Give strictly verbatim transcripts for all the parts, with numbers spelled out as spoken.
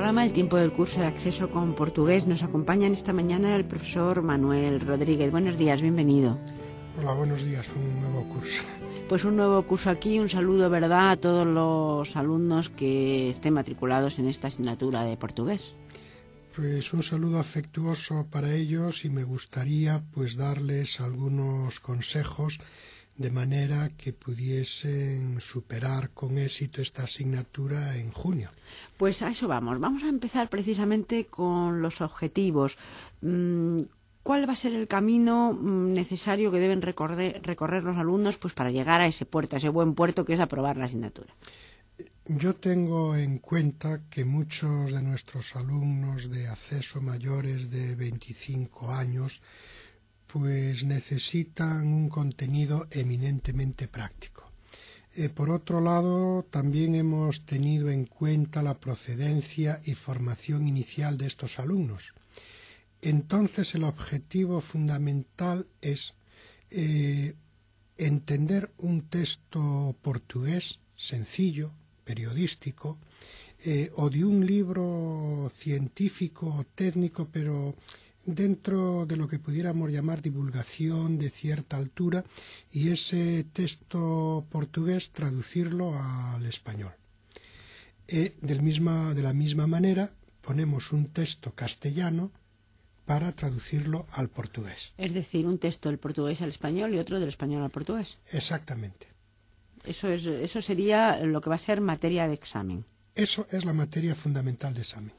programa El tiempo del curso de acceso con portugués. Nos acompaña en esta mañana el profesor Manuel Rodríguez. Buenos días, bienvenido. Hola, buenos días, un nuevo curso. Pues un nuevo curso aquí, un saludo, ¿verdad?, a todos los alumnos que estén matriculados en esta asignatura de portugués. Pues un saludo afectuoso para ellos y me gustaría pues darles algunos consejos de manera que pudiesen superar con éxito esta asignatura en junio. Pues a eso vamos. Vamos a empezar precisamente con los objetivos. ¿Cuál va a ser el camino necesario que deben recorrer, recorrer los alumnos pues para llegar a ese puerto, a ese buen puerto que es aprobar la asignatura? Yo tengo en cuenta que muchos de nuestros alumnos de acceso mayores de veinticinco años pues necesitan un contenido eminentemente práctico. Eh, por otro lado, también hemos tenido en cuenta la procedencia y formación inicial de estos alumnos. Entonces, el objetivo fundamental es eh, entender un texto portugués sencillo, periodístico, eh, o de un libro científico o técnico, pero dentro de lo que pudiéramos llamar divulgación de cierta altura, y ese texto portugués traducirlo al español. Eh, del misma, de la misma manera, ponemos un texto castellano para traducirlo al portugués. Es decir, un texto del portugués al español y otro del español al portugués. Exactamente. Eso es, eso sería lo que va a ser materia de examen. Eso es la materia fundamental de examen.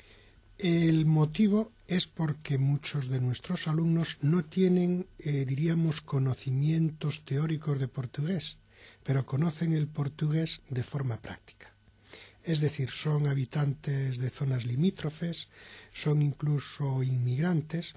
El motivo es porque muchos de nuestros alumnos no tienen, eh, diríamos, conocimientos teóricos de portugués, pero conocen el portugués de forma práctica. Es decir, son habitantes de zonas limítrofes, son incluso inmigrantes,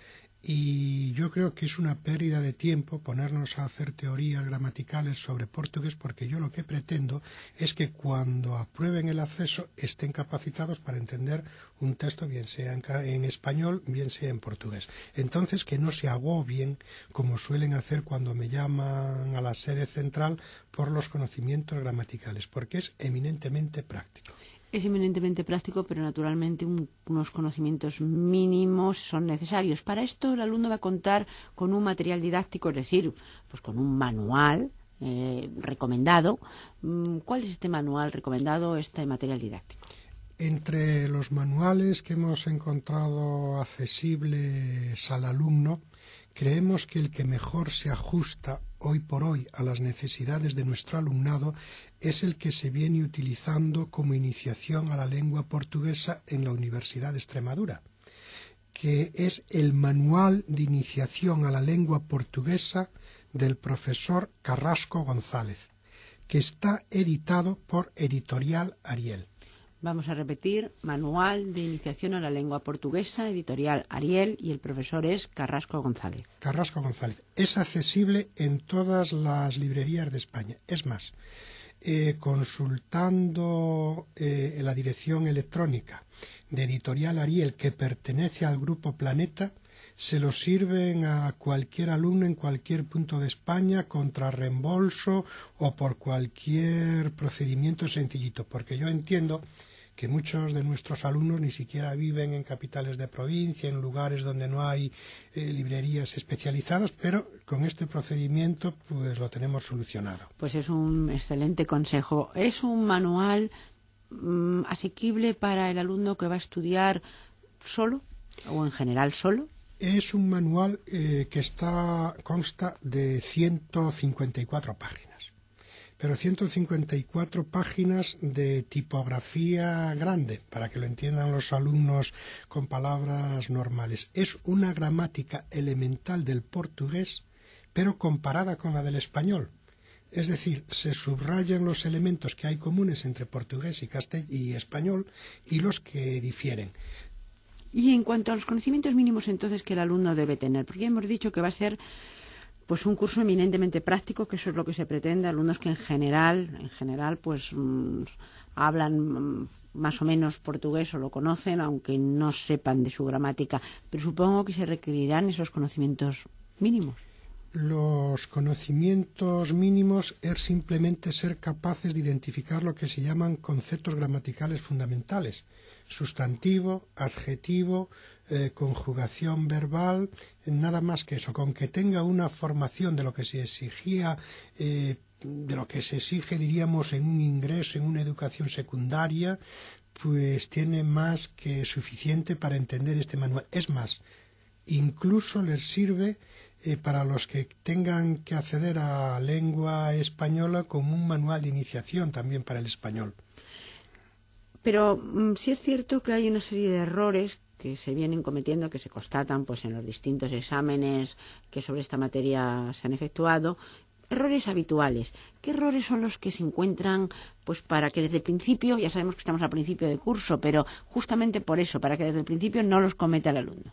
y yo creo que es una pérdida de tiempo ponernos a hacer teorías gramaticales sobre portugués, porque yo lo que pretendo es que cuando aprueben el acceso estén capacitados para entender un texto, bien sea en, en español, bien sea en portugués. Entonces, que no se agobien, como suelen hacer cuando me llaman a la sede central, por los conocimientos gramaticales, porque es eminentemente práctico. Es eminentemente práctico, pero naturalmente un, unos conocimientos mínimos son necesarios. Para esto el alumno va a contar con un material didáctico, es decir, pues con un manual eh, recomendado. ¿Cuál es este manual recomendado, este material didáctico? Entre los manuales que hemos encontrado accesibles al alumno, creemos que el que mejor se ajusta hoy por hoy a las necesidades de nuestro alumnado es el que se viene utilizando como iniciación a la lengua portuguesa en la Universidad de Extremadura, que es el Manual de Iniciación a la Lengua Portuguesa del profesor Carrasco González, que está editado por Editorial Ariel. Vamos a repetir: Manual de Iniciación a la Lengua Portuguesa, Editorial Ariel, y el profesor es Carrasco González. Carrasco González. Es accesible en todas las librerías de España. Es más, eh, consultando eh, la dirección electrónica de Editorial Ariel, que pertenece al Grupo Planeta, se lo sirven a cualquier alumno en cualquier punto de España contra reembolso o por cualquier procedimiento sencillito, porque yo entiendo que muchos de nuestros alumnos ni siquiera viven en capitales de provincia, en lugares donde no hay eh, librerías especializadas, pero con este procedimiento pues lo tenemos solucionado. Pues es un excelente consejo. ¿Es un manual mmm, asequible para el alumno que va a estudiar solo o en general solo? Es un manual eh, que está consta de ciento cincuenta y cuatro páginas. Pero ciento cincuenta y cuatro páginas de tipografía grande, para que lo entiendan los alumnos con palabras normales. Es una gramática elemental del portugués, pero comparada con la del español. Es decir, se subrayan los elementos que hay comunes entre portugués y, castell- y español y los que difieren. Y en cuanto a los conocimientos mínimos, entonces, que el alumno debe tener, porque ya hemos dicho que va a ser pues un curso eminentemente práctico, que eso es lo que se pretende, alumnos que en general, en general, pues mmm, hablan mmm, más o menos portugués o lo conocen, aunque no sepan de su gramática, pero supongo que se requerirán esos conocimientos mínimos. Los conocimientos mínimos es simplemente ser capaces de identificar lo que se llaman conceptos gramaticales fundamentales. sustantivo, adjetivo, eh, conjugación verbal, nada más que eso, con que tenga una formación de lo que se exigía, eh, de lo que se exige, diríamos, en un ingreso, en una educación secundaria, pues tiene más que suficiente para entender este manual. Es más, incluso les sirve eh, para los que tengan que acceder a lengua española como un manual de iniciación también para el español. Pero mm, sí es cierto que hay una serie de errores que se vienen cometiendo, que se constatan pues en los distintos exámenes que sobre esta materia se han efectuado, errores habituales. ¿Qué errores son los que se encuentran pues para que desde el principio, ya sabemos que estamos al principio de curso, pero justamente por eso, para que desde el principio no los cometa el alumno?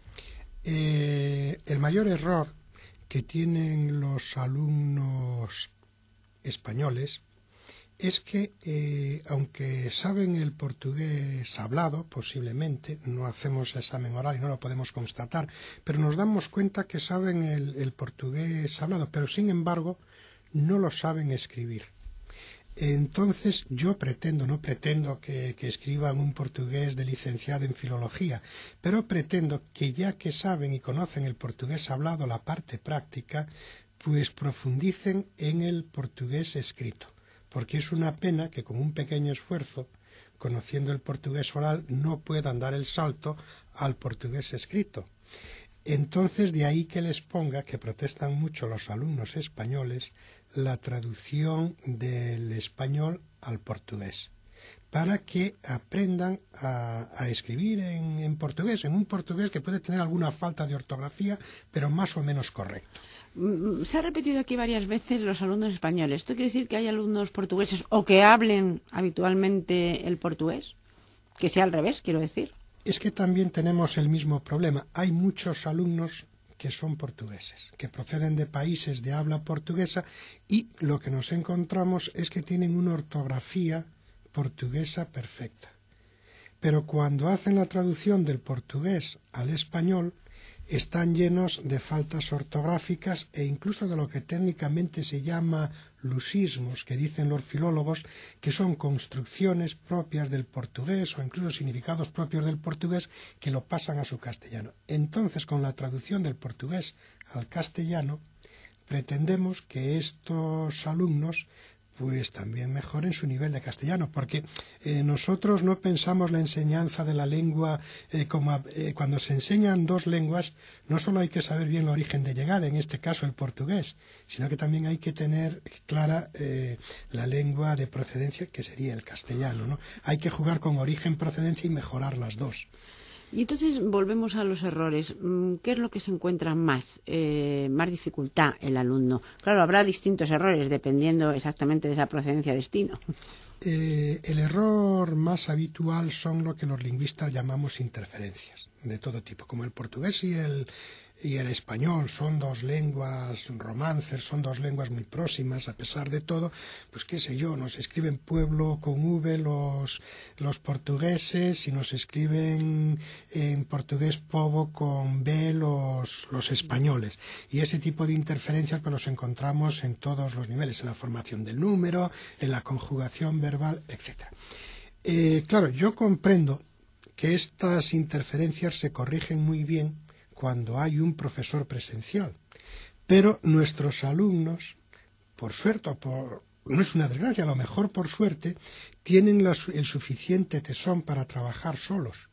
Eh, el mayor error que tienen los alumnos españoles es que, eh, aunque saben el portugués hablado, posiblemente, no hacemos examen oral y no lo podemos constatar, pero nos damos cuenta que saben el, el portugués hablado, pero sin embargo no lo saben escribir. Entonces yo pretendo, no pretendo que, que escriban un portugués de licenciado en filología, pero pretendo que ya que saben y conocen el portugués hablado, la parte práctica, pues profundicen en el portugués escrito. Porque es una pena que con un pequeño esfuerzo, conociendo el portugués oral, no puedan dar el salto al portugués escrito. Entonces, de ahí que les ponga, que protestan mucho los alumnos españoles, la traducción del español al portugués, para que aprendan a, a escribir en, en portugués, en un portugués que puede tener alguna falta de ortografía, pero más o menos correcto. Se ha repetido aquí varias veces los alumnos españoles. ¿Esto quiere decir que hay alumnos portugueses o que hablen habitualmente el portugués? Que sea al revés, quiero decir. Es que también tenemos el mismo problema. Hay muchos alumnos que son portugueses, que proceden de países de habla portuguesa y lo que nos encontramos es que tienen una ortografía portuguesa perfecta. Pero cuando hacen la traducción del portugués al español, están llenos de faltas ortográficas e incluso de lo que técnicamente se llama lusismos, que dicen los filólogos, que son construcciones propias del portugués o incluso significados propios del portugués que lo pasan a su castellano. Entonces, con la traducción del portugués al castellano, pretendemos que estos alumnos pues también mejoren su nivel de castellano, porque eh, nosotros no pensamos la enseñanza de la lengua eh, como eh, cuando se enseñan dos lenguas, no solo hay que saber bien el origen de llegada, en este caso el portugués, sino que también hay que tener clara eh, la lengua de procedencia, que sería el castellano, ¿no? Hay que jugar con origen, procedencia y mejorar las dos. Y entonces volvemos a los errores. ¿Qué es lo que se encuentra más, eh, más dificultad el alumno? Claro, habrá distintos errores dependiendo exactamente de esa procedencia destino. Eh, el error más habitual son lo que los lingüistas llamamos interferencias, de todo tipo, como el portugués y el, y el español son dos lenguas romances, son dos lenguas muy próximas, a pesar de todo, pues qué sé yo, nos escriben pueblo con V los, los portugueses y nos escriben en portugués povo con B los, los españoles. Y ese tipo de interferencias pues los encontramos en todos los niveles, en la formación del número, en la conjugación verbal, etcétera. Eh, claro, yo comprendo que estas interferencias se corrigen muy bien cuando hay un profesor presencial, pero nuestros alumnos, por suerte o por no es una desgracia, a lo mejor por suerte, tienen la, el suficiente tesón para trabajar solos.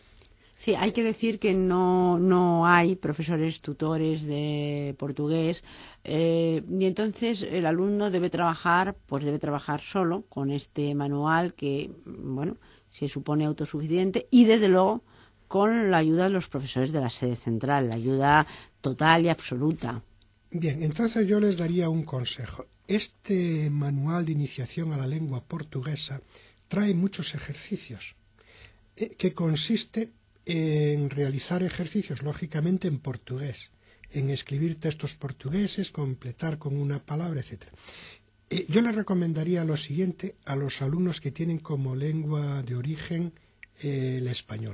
Sí, hay que decir que no, no hay profesores tutores de portugués eh, y entonces el alumno debe trabajar, pues debe trabajar solo con este manual que, bueno, se supone autosuficiente y desde luego con la ayuda de los profesores de la sede central, la ayuda total y absoluta. Bien, entonces yo les daría un consejo. Este manual de iniciación a la lengua portuguesa trae muchos ejercicios, eh, que consiste en realizar ejercicios, lógicamente en portugués, en escribir textos portugueses, completar con una palabra, etcétera. Eh, yo les recomendaría lo siguiente a los alumnos que tienen como lengua de origen eh, el español.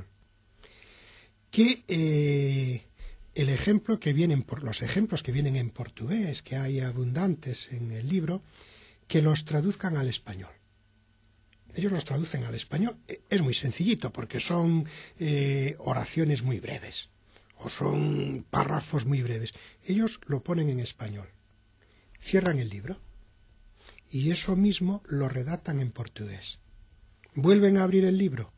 Que eh, el ejemplo que vienen por los ejemplos que vienen en portugués, que hay abundantes en el libro, que los traduzcan al español. ellos los traducen al español. Es muy sencillito porque son eh, oraciones muy breves o son párrafos muy breves. Ellos lo ponen en español, cierran el libro y eso mismo lo redactan en portugués. Vuelven a abrir el libro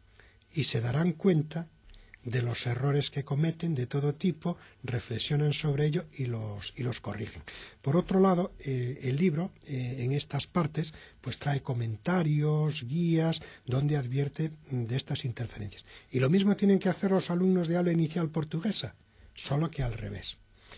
y se darán cuenta de los errores que cometen de todo tipo, reflexionan sobre ello y los, y los corrigen. Por otro lado, eh, el libro, eh, en estas partes, pues trae comentarios, guías, donde advierte de estas interferencias. Y lo mismo tienen que hacer los alumnos de habla inicial portuguesa, solo que al revés.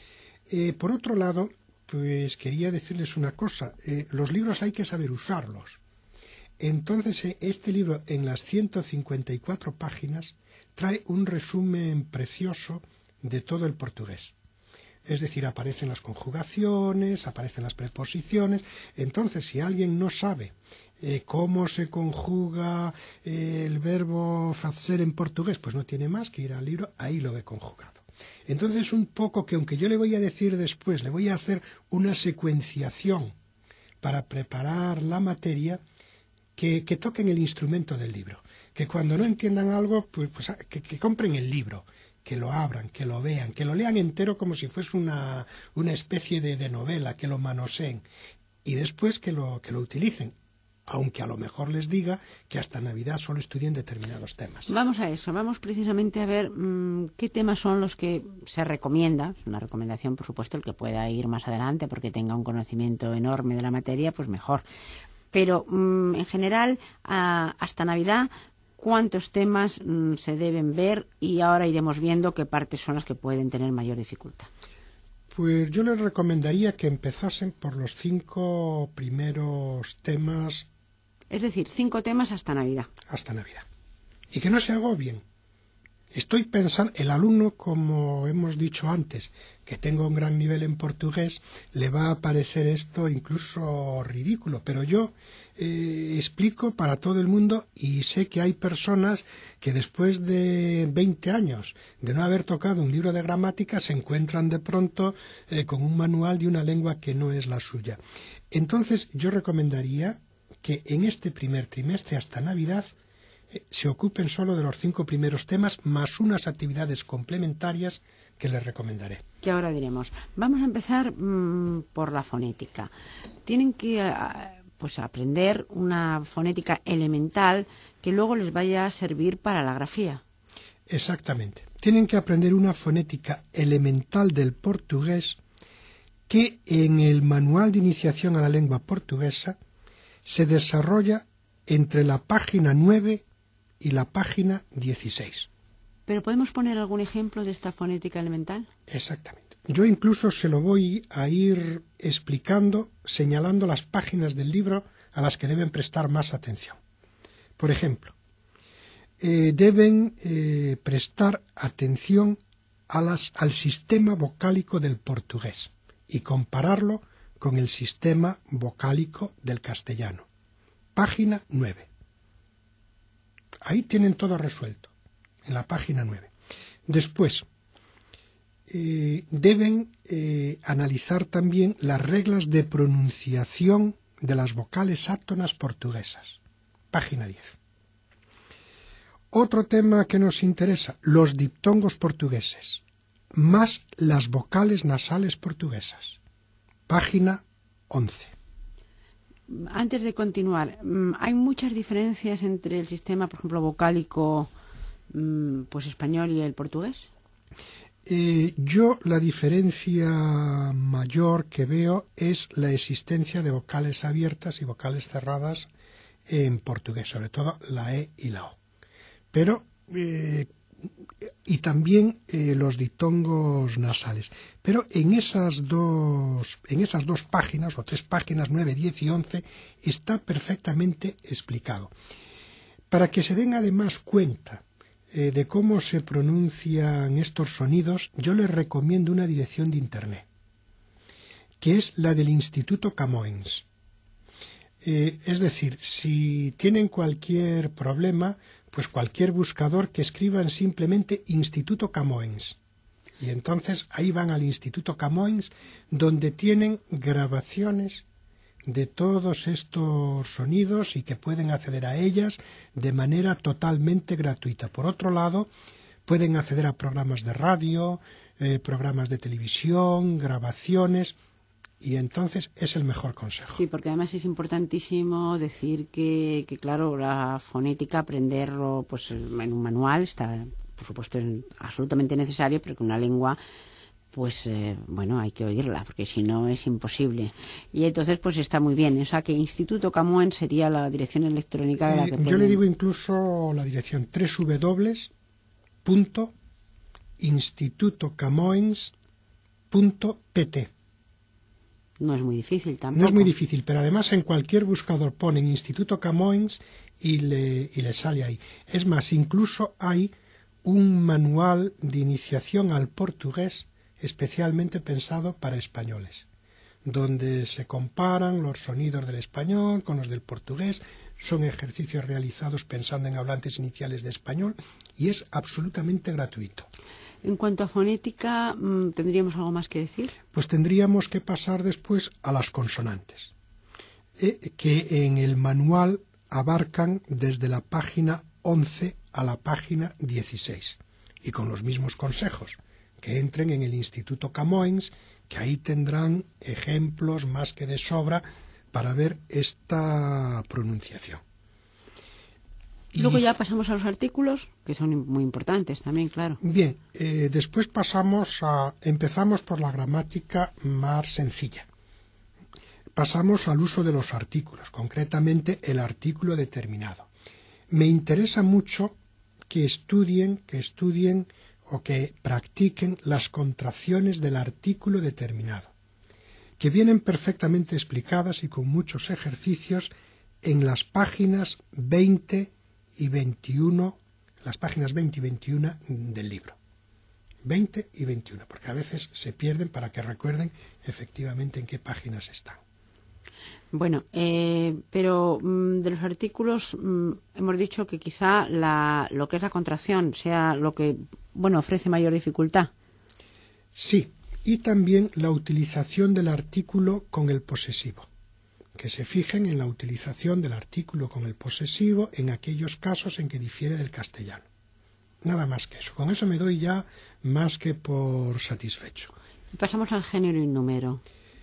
Eh, por otro lado, pues quería decirles una cosa, eh, los libros hay que saber usarlos. Entonces, este libro, en las ciento cincuenta y cuatro páginas, trae un resumen precioso de todo el portugués. Es decir, aparecen las conjugaciones, aparecen las preposiciones. Entonces, si alguien no sabe eh, cómo se conjuga eh, el verbo fazer en portugués, pues no tiene más que ir al libro, ahí lo ve conjugado. Entonces, un poco que, aunque yo le voy a decir después, le voy a hacer una secuenciación para preparar la materia, Que, que toquen el instrumento del libro, que cuando no entiendan algo, pues, pues que, que compren el libro, que lo abran, que lo vean, que lo lean entero como si fuese una, una especie de, de novela, que lo manoseen y después que lo, que lo utilicen, aunque a lo mejor les diga que hasta Navidad solo estudien determinados temas. Vamos a eso, vamos precisamente a ver mmm, qué temas son los que se recomienda, una recomendación por supuesto, el que pueda ir más adelante porque tenga un conocimiento enorme de la materia, pues mejor. Pero, mmm, en general, a, hasta Navidad, ¿cuántos temas mmm, se deben ver? Y ahora iremos viendo qué partes son las que pueden tener mayor dificultad. Pues yo les recomendaría que empezasen por los cinco primeros temas. Es decir, cinco temas hasta Navidad. Hasta Navidad. Y que no se agobien. Estoy pensando, el alumno, como hemos dicho antes, que tenga un gran nivel en portugués, le va a parecer esto incluso ridículo, pero yo eh, explico para todo el mundo y sé que hay personas que después de veinte años de no haber tocado un libro de gramática se encuentran de pronto eh, con un manual de una lengua que no es la suya. Entonces yo recomendaría que en este primer trimestre hasta Navidad se ocupen solo de los cinco primeros temas más unas actividades complementarias que les recomendaré. Que ahora diremos. Vamos a empezar mmm, por la fonética. Tienen que pues aprender una fonética elemental que luego les vaya a servir para la grafía. Exactamente. Tienen que aprender una fonética elemental del portugués que en el manual de iniciación a la lengua portuguesa se desarrolla entre la página nueve y la página dieciséis. ¿Pero podemos poner algún ejemplo de esta fonética elemental? Exactamente. Yo incluso se lo voy a ir explicando, señalando las páginas del libro a las que deben prestar más atención. Por ejemplo, eh, deben eh, prestar atención a las, al sistema vocálico del portugués y compararlo con el sistema vocálico del castellano. Página nueve. Ahí tienen todo resuelto, en la página nueve. Después, eh, deben eh, analizar también las reglas de pronunciación de las vocales átonas portuguesas. Página diez. Otro tema que nos interesa, los diptongos portugueses, más las vocales nasales portuguesas. Página once. Antes de continuar, ¿hay muchas diferencias entre el sistema, por ejemplo, vocálico pues español y el portugués? Eh, yo la diferencia mayor que veo es la existencia de vocales abiertas y vocales cerradas en portugués, sobre todo la E y la O. Pero eh, y también eh, los diptongos nasales. Pero en esas dos, en esas dos páginas, o tres páginas, nueve, diez y once, está perfectamente explicado. Para que se den además cuenta eh, de cómo se pronuncian estos sonidos, yo les recomiendo una dirección de internet, que es la del Instituto Camões. Eh, es decir, si tienen cualquier problema, pues cualquier buscador que escriban simplemente Instituto Camões. Y entonces ahí van al Instituto Camões, donde tienen grabaciones de todos estos sonidos y que pueden acceder a ellas de manera totalmente gratuita. Por otro lado, pueden acceder a programas de radio, eh, programas de televisión, grabaciones, y entonces es el mejor consejo. Sí, porque además es importantísimo decir que, que claro, la fonética, aprenderlo pues en un manual está, por supuesto, es absolutamente necesario, pero que una lengua, pues eh, bueno, hay que oírla, porque si no es imposible. Y entonces pues está muy bien. O sea que Instituto Camões sería la dirección electrónica de la que eh, pueden... Yo le digo incluso la dirección doble u doble u doble u punto instituto camões punto p t. No es muy difícil tampoco. No es muy difícil, pero además en cualquier buscador ponen Instituto Camões y le, y le sale ahí. Es más, incluso hay un manual de iniciación al portugués especialmente pensado para españoles, donde se comparan los sonidos del español con los del portugués. Son ejercicios realizados pensando en hablantes iniciales de español y es absolutamente gratuito. En cuanto a fonética, ¿tendríamos algo más que decir? Pues tendríamos que pasar después a las consonantes, eh, que en el manual abarcan desde la página once a la página dieciséis, y con los mismos consejos, que entren en el Instituto Camões, que ahí tendrán ejemplos más que de sobra para ver esta pronunciación. Y luego ya pasamos a los artículos, que son muy importantes también, claro. Bien, eh, después pasamos a... empezamos por la gramática más sencilla. Pasamos al uso de los artículos, concretamente el artículo determinado. Me interesa mucho que estudien, que estudien o que practiquen las contracciones del artículo determinado, que vienen perfectamente explicadas y con muchos ejercicios en las páginas veinte y veintiuno, las páginas veinte y veintiuno del libro. veinte y veintiuno, porque a veces se pierden, para que recuerden efectivamente en qué páginas están. Bueno, eh, pero mmm, de los artículos mmm, hemos dicho que quizá la, lo que es la contracción sea lo que, bueno, ofrece mayor dificultad. Sí, y también la utilización del artículo con el posesivo. Que se fijen en la utilización del artículo con el posesivo en aquellos casos en que difiere del castellano. Nada más que eso. Con eso me doy ya más que por satisfecho. Y pasamos al género y número.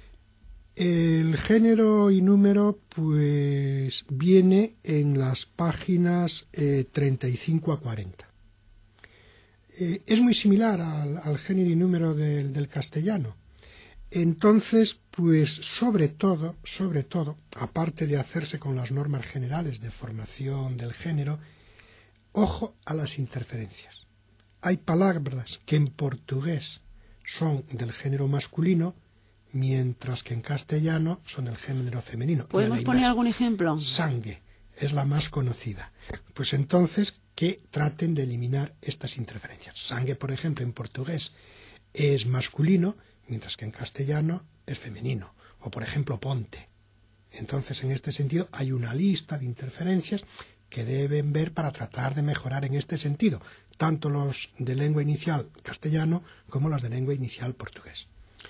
El género y número pues viene en las páginas eh, treinta y cinco a cuarenta. Eh, es muy similar al, al género y número del, del castellano. Entonces, pues sobre todo, sobre todo, aparte de hacerse con las normas generales de formación del género, ojo a las interferencias. Hay palabras que en portugués son del género masculino, mientras que en castellano son del género femenino. ¿Podemos poner algún ejemplo? Sangue es la más conocida. Pues entonces, que traten de eliminar estas interferencias. Sangue, por ejemplo, en portugués es masculino, mientras que en castellano es femenino. O, por ejemplo, ponte. Entonces, en este sentido, hay una lista de interferencias que deben ver para tratar de mejorar en este sentido, tanto los de lengua inicial castellano como los de lengua inicial portugués.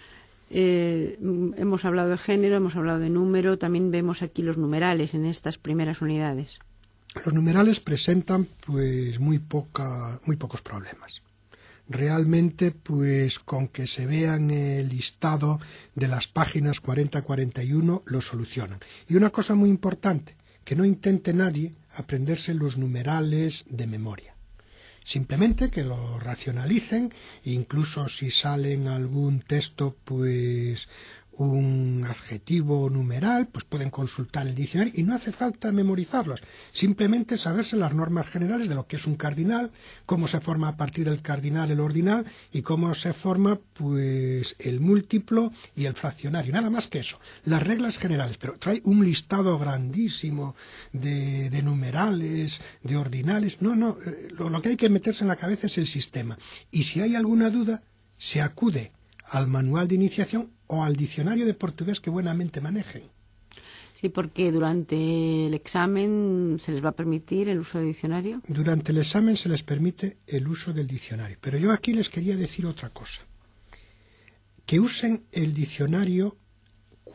Eh, hemos hablado de género, hemos hablado de número, también vemos aquí los numerales en estas primeras unidades. Los numerales presentan pues muy poca, muy pocos problemas. Realmente, pues con que se vean el listado de las páginas cuarenta a cuarenta y uno lo solucionan. Y una cosa muy importante, que no intente nadie aprenderse los numerales de memoria. Simplemente que lo racionalicen, incluso si sale en algún texto pues un adjetivo numeral, pues pueden consultar el diccionario y no hace falta memorizarlos, simplemente saberse las normas generales de lo que es un cardinal, cómo se forma a partir del cardinal el ordinal y cómo se forma pues el múltiplo y el fraccionario, nada más que eso, las reglas generales, pero trae un listado grandísimo de, de numerales, de ordinales, no, no, lo, lo que hay que meterse en la cabeza es el sistema, y si hay alguna duda, se acude al manual de iniciación o al diccionario de portugués que buenamente manejen. Sí, porque durante el examen se les va a permitir el uso del diccionario. Durante el examen se les permite el uso del diccionario. Pero yo aquí les quería decir otra cosa. Que usen el diccionario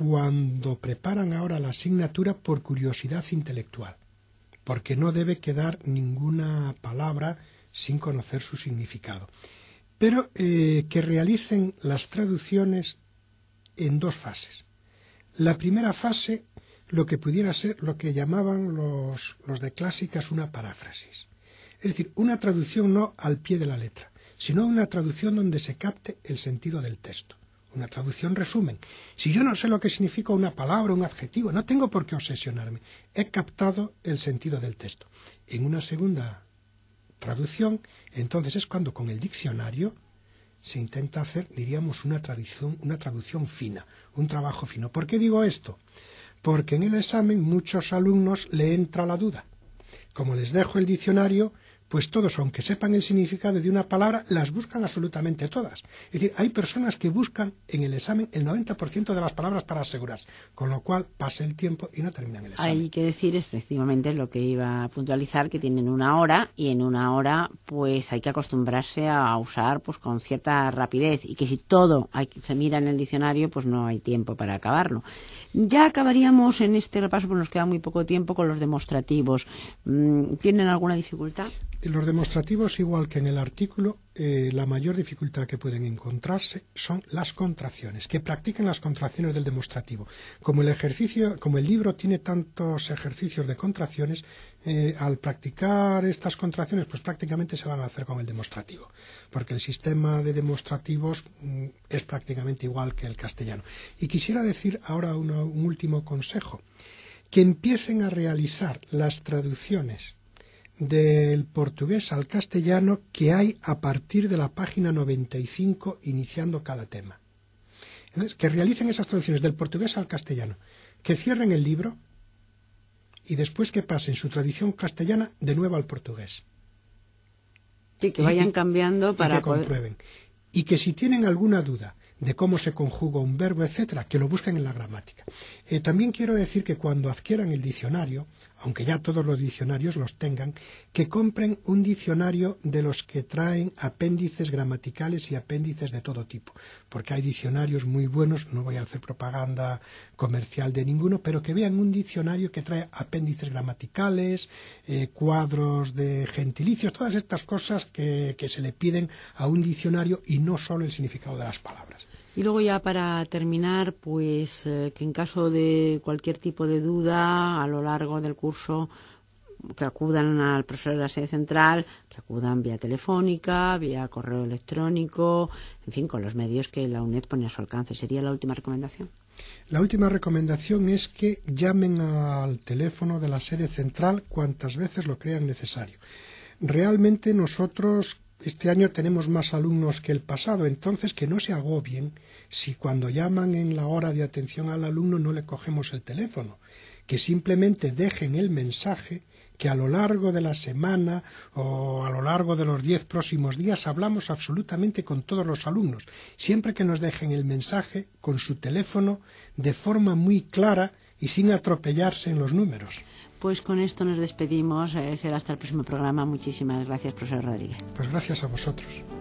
cuando preparan ahora la asignatura por curiosidad intelectual, porque no debe quedar ninguna palabra sin conocer su significado. Pero eh, que realicen las traducciones en dos fases. La primera fase, lo que pudiera ser lo que llamaban los, los de clásicas una paráfrasis. Es decir, una traducción no al pie de la letra, sino una traducción donde se capte el sentido del texto. Una traducción resumen. Si yo no sé lo que significa una palabra, un adjetivo, no tengo por qué obsesionarme. He captado el sentido del texto. En una segunda traducción, entonces es cuando con el diccionario se intenta hacer, diríamos, una traducción, una traducción fina, un trabajo fino. ¿Por qué digo esto? Porque en el examen muchos alumnos le entra la duda. Como les dejo el diccionario, pues todos, aunque sepan el significado de una palabra, las buscan absolutamente todas. Es decir, hay personas que buscan en el examen el noventa por ciento de las palabras para asegurarse, con lo cual pasa el tiempo y no terminan el examen. Hay que decir efectivamente lo que iba a puntualizar, que tienen una hora y en una hora pues hay que acostumbrarse a usar pues con cierta rapidez y que si todo hay, se mira en el diccionario pues no hay tiempo para acabarlo. Ya acabaríamos en este repaso, pues nos queda muy poco tiempo con los demostrativos. ¿Tienen alguna dificultad? Los demostrativos, igual que en el artículo, eh, la mayor dificultad que pueden encontrarse son las contracciones, que practiquen las contracciones del demostrativo. Como el ejercicio, como el libro tiene tantos ejercicios de contracciones, eh, al practicar estas contracciones, pues prácticamente se van a hacer con el demostrativo, porque el sistema de demostrativos mm, es prácticamente igual que el castellano. Y quisiera decir ahora una, un último consejo, que empiecen a realizar las traducciones del portugués al castellano que hay a partir de la página noventa y cinco iniciando cada tema. Entonces, que realicen esas traducciones del portugués al castellano, que cierren el libro y después que pasen su traducción castellana de nuevo al portugués. Sí, que vayan y, cambiando para y que poder... comprueben. Y que si tienen alguna duda de cómo se conjuga un verbo, etcétera, que lo busquen en la gramática. Eh, también quiero decir que cuando adquieran el diccionario, aunque ya todos los diccionarios los tengan, que compren un diccionario de los que traen apéndices gramaticales y apéndices de todo tipo, porque hay diccionarios muy buenos, no voy a hacer propaganda comercial de ninguno, pero que vean un diccionario que trae apéndices gramaticales, eh, cuadros de gentilicios, todas estas cosas que, que se le piden a un diccionario y no solo el significado de las palabras. Y luego ya para terminar, pues eh, que en caso de cualquier tipo de duda a lo largo del curso, que acudan al profesor de la sede central, que acudan vía telefónica, vía correo electrónico, en fin, con los medios que la UNED pone a su alcance. ¿Sería la última recomendación? La última recomendación es que llamen al teléfono de la sede central cuantas veces lo crean necesario. Realmente nosotros este año tenemos más alumnos que el pasado, entonces que no se agobien si cuando llaman en la hora de atención al alumno no le cogemos el teléfono, que simplemente dejen el mensaje, que a lo largo de la semana o a lo largo de los diez próximos días hablamos absolutamente con todos los alumnos, siempre que nos dejen el mensaje con su teléfono de forma muy clara y sin atropellarse en los números. Pues con esto nos despedimos. Eh, será hasta el próximo programa. Muchísimas gracias, profesor Rodríguez. Pues gracias a vosotros.